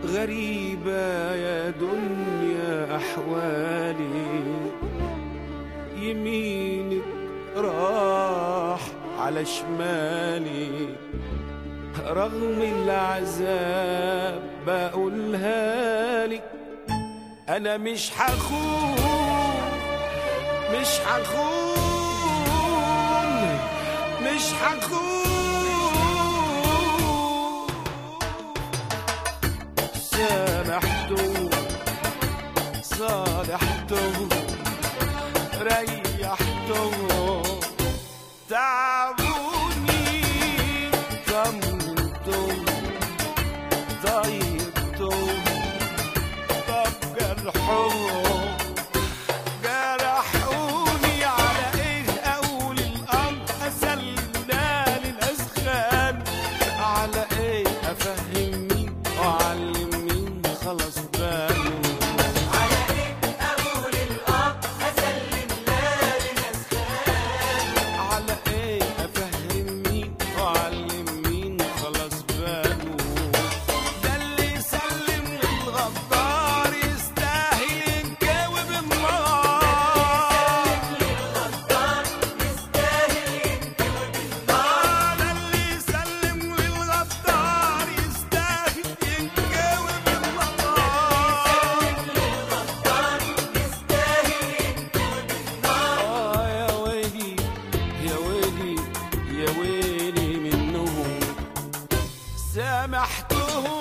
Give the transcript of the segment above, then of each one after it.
غريبة يا دنيا أحوالي، يمينك راح على شمالي، رغم العذاب بقولها لك أنا مش هخون، مش هخون، مش هخون. سامحته صالحته ريحته تعبوني طمنته ضيقته طب جرحه جرحوني على ايه اول الامر اسلمنا للاشغال، على ايه افهم مين واعلم مين خلاص باله، على ايه اقول الاب اسلمنا للاشغال، على ايه افهم مين واعلم مين خلاص باله. ده اللي يسلم للغدار يستاهل ينكوي بالنار، للغدار يستاهل ينكوي بالنار، ده اللي يسلم للغدار يستاهل ينكوي بالنار. للغدار يستاهل ينكوي بالنار. يا ويلي يا ويلي يا ويلي منهم سامحتهم.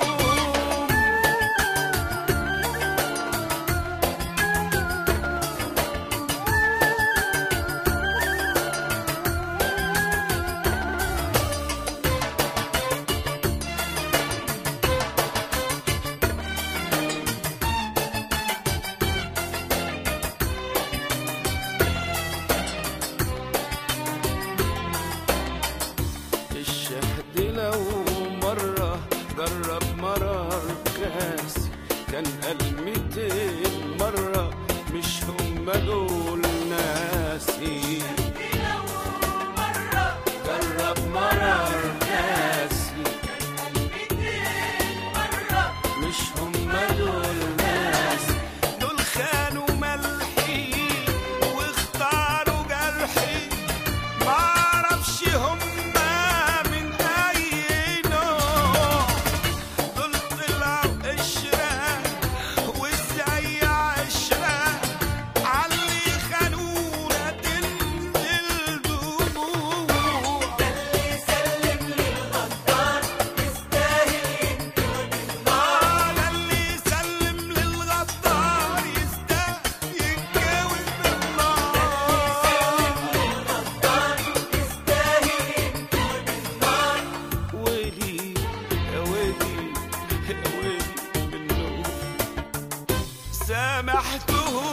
الشهد لو مرة جرب مرار كاسي كان قال 200 مرة مش هم دول ناسي. لو مرة جرب مرار كاسي 200 مرة مش هم دول ناسي، دول خانوا ملحي واختاروا جرحي، معرفش هم من أي نوع، دول طلعوا قشرة وازاي عشرة عاللي خانونا تنزل دموع. ده اللي يسلم للغدار يستاهل ينكوي بالنار، ده اللي يسلم للغدار يستاهل ينكوي بالنار. للغدار يستاهل ينكوي بالنار. ويلي يا ويلي يا ويلي منهم سامحتهم.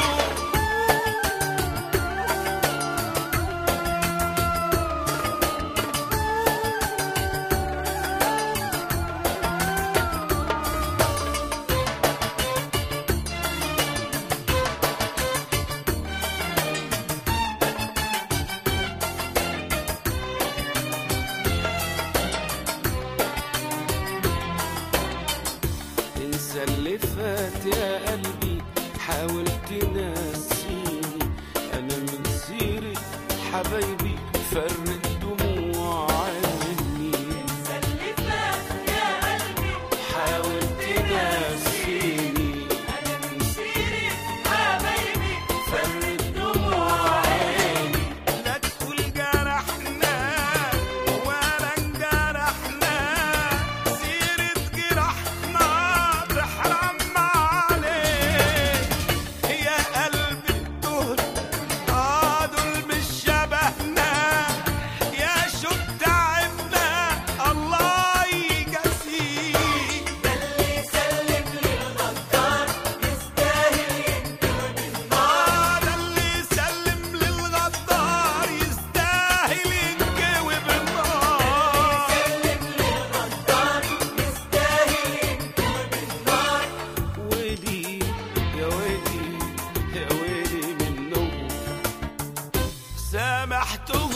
انسى اللي فات يا قلبي حاول تنسيني، انا من سيرة حبايبي فرق دموع عني. اللي فات يا قلبي حاول تنسيني أنا من سيرة حبايبي فرق دموع عيني. لا تقول جرحنا ولا انجرحنا، سيرة جرحنا تحرم عليك يا قلبي دول دول مش شبهنا، يا شو تعبنا الله يجازيك. ده اللي يسلم للغدار يستاهل ينكوي بالنار، ده اللي يسلم للغدار يستاهل ينكوي بالنار. يسلم للغدار يستاهل ينكوي بالنار. ويلي يا ويلي يا ويلي منهم سامحتهم.